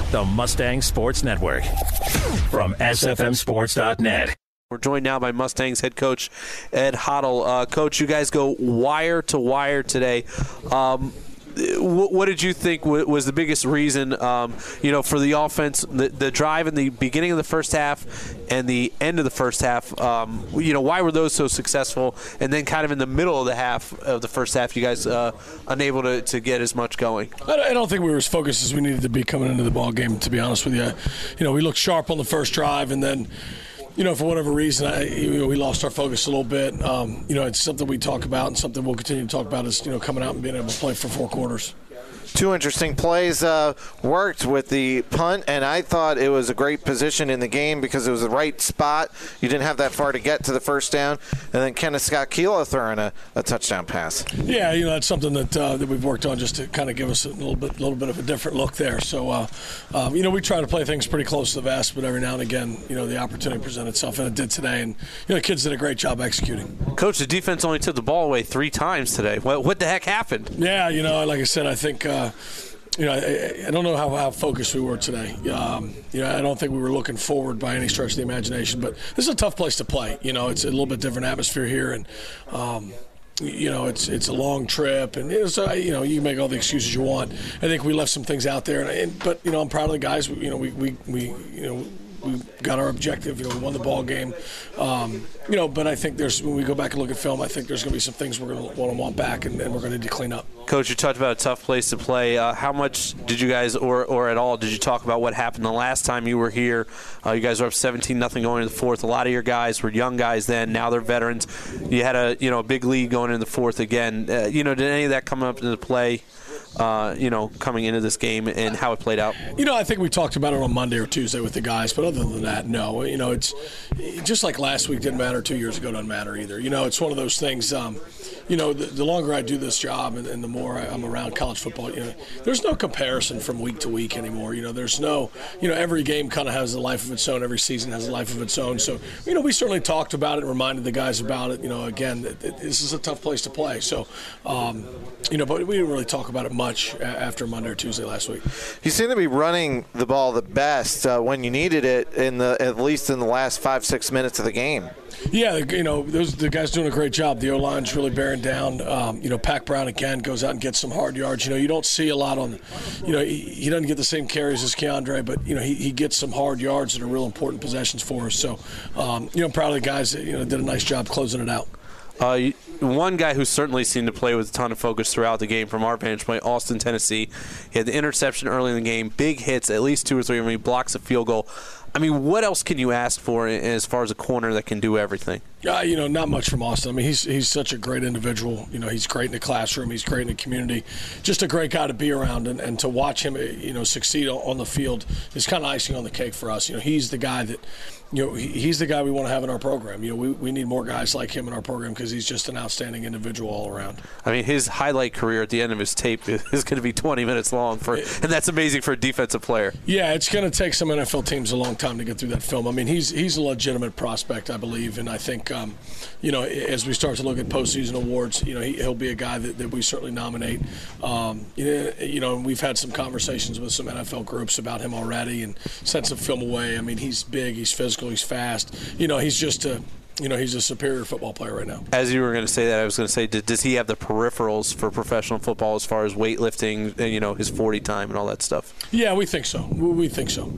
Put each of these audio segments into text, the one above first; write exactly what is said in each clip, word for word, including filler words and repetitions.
the Mustang Sports Network, from S F M sports dot net. We're joined now by Mustangs head coach Ed Hottle. Uh, coach, you guys go wire to wire today. Um, What, what did you think was the biggest reason, um, you know, for the offense, the, the drive in the beginning of the first half and the end of the first half? Um, you know, why were those so successful? And then kind of in the middle of the half of the first half, you guys uh, unable to, to get as much going? I don't think we were as focused as we needed to be coming into the ball game, to be honest with you. You know, we looked sharp on the first drive, and then, you know, for whatever reason, I, you know, we lost our focus a little bit. Um, you know, it's something we talk about and something we'll continue to talk about is, you know, coming out and being able to play for four quarters. Two interesting plays uh, worked with the punt, and I thought it was a great position in the game because it was the right spot. You didn't have that far to get to the first down. And then Kenneth Scott Keeler throwing a, a touchdown pass. Yeah, you know, that's something that uh, that we've worked on just to kind of give us a little bit little bit of a different look there. So, uh, um, you know, we try to play things pretty close to the vest, but every now and again, you know, the opportunity presented itself, and it did today. And, you know, the kids did a great job executing. Coach, the defense only took the ball away three times today. What, what the heck happened? Yeah, you know, like I said, I think uh, – You know, I, I don't know how, how focused we were today. Um, you know, I don't think we were looking forward by any stretch of the imagination. But this is a tough place to play. You know, it's a little bit different atmosphere here, and um, you know, it's it's a long trip, and it's uh, you know, you can make all the excuses you want. I think we left some things out there, and, and but you know, I'm proud of the guys. You know, we we, we you know. We got our objective. You know, we won the ball game. Um, you know, but I think there's when we go back and look at film, I think there's going to be some things we're going to want to want back, and, and we're going to need to clean up. Coach, you talked about a tough place to play. Uh, how much did you guys, or or at all, did you talk about what happened the last time you were here? Uh, you guys were up seventeen nothing going into the fourth. A lot of your guys were young guys then. Now they're veterans. You had a you know a big lead going into the fourth again. Uh, you know, did any of that come up into play? Uh, you know, coming into this game and how it played out? You know, I think we talked about it on Monday or Tuesday with the guys, but other than that, no. You know, it's just like last week didn't matter, two years ago doesn't matter either. You know, it's one of those things, um, you know, the, the longer I do this job and, and the more I, I'm around college football, you know, there's no comparison from week to week anymore. You know, there's no, you know, every game kind of has a life of its own. Every season has a life of its own. So, you know, we certainly talked about it and reminded the guys about it. You know, again, it, it, this is a tough place to play. So, um, you know, but we didn't really talk about it much after Monday or Tuesday last week. You seem to be running the ball the best uh, when you needed it, in the at least in the last five, six minutes of the game. Yeah, you know, those the guys doing a great job. The O-line's really bearing down. Um, you know, Pac Brown, again, goes out and gets some hard yards. You know, you don't see a lot on, you know, he, he doesn't get the same carries as Keandre, but, you know, he, he gets some hard yards that are real important possessions for us. So, um, you know, I'm proud of the guys that, you know, did a nice job closing it out. Uh, one guy who certainly seemed to play with a ton of focus throughout the game from our vantage point, Austin, Tennessee. He had the interception early in the game, big hits, at least two or three. I mean, he blocks a field goal. I mean, what else can you ask for as far as a corner that can do everything? Uh, you know, not much from Austin. I mean, he's he's such a great individual. You know, he's great in the classroom. He's great in the community. Just a great guy to be around, and, and to watch him, you know, succeed on the field is kind of icing on the cake for us. You know, he's the guy that, you know, he, he's the guy we want to have in our program. You know, we, we need more guys like him in our program because he's just an outstanding individual all around. I mean, his highlight career at the end of his tape is going to be twenty minutes long, for, and that's amazing for a defensive player. Yeah, it's going to take some N F L teams a long time to get through that film. I mean, he's he's a legitimate prospect, I believe, and I think, um, you know, as we start to look at postseason awards, you know, he, he'll be a guy that, that we certainly nominate. Um, you know, you know, we've had some conversations with some N F L groups about him already and sent some film away. I mean, he's big, he's physical, he's fast. You know, he's just a You know, he's a superior football player right now. As you were going to say that, I was going to say, does he have the peripherals for professional football as far as weightlifting and, you know, his forty time and all that stuff? Yeah, we think so. We think so.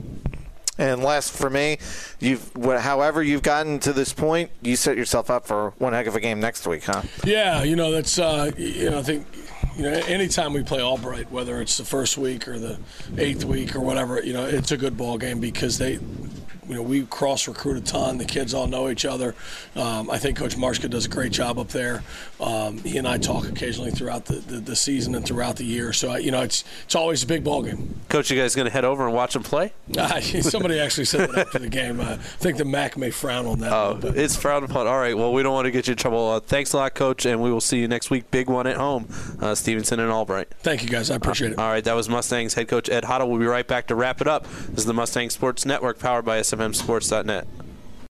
And last for me, you've however you've gotten to this point, you set yourself up for one heck of a game next week, huh? Yeah, you know, that's, uh, you know, I think, you know, anytime we play Albright, whether it's the first week or the eighth week or whatever, you know, it's a good ball game because they – you know, we cross-recruit a ton. The kids all know each other. Um, I think Coach Marshka does a great job up there. Um, he and I talk occasionally throughout the, the, the season and throughout the year. So, you know, it's it's always a big ball game. Coach, you guys going to head over and watch them play? Uh, somebody actually said that after the game. Uh, I think the M A C may frown on that. Oh, it's frowned upon. All right, well, we don't want to get you in trouble. Uh, thanks a lot, Coach, and we will see you next week. Big one at home, uh, Stevenson and Albright. Thank you, guys. I appreciate it. All right, that was Mustangs head coach Ed Hottle. We'll be right back to wrap it up. This is the Mustang Sports Network, powered by S F M sports dot net.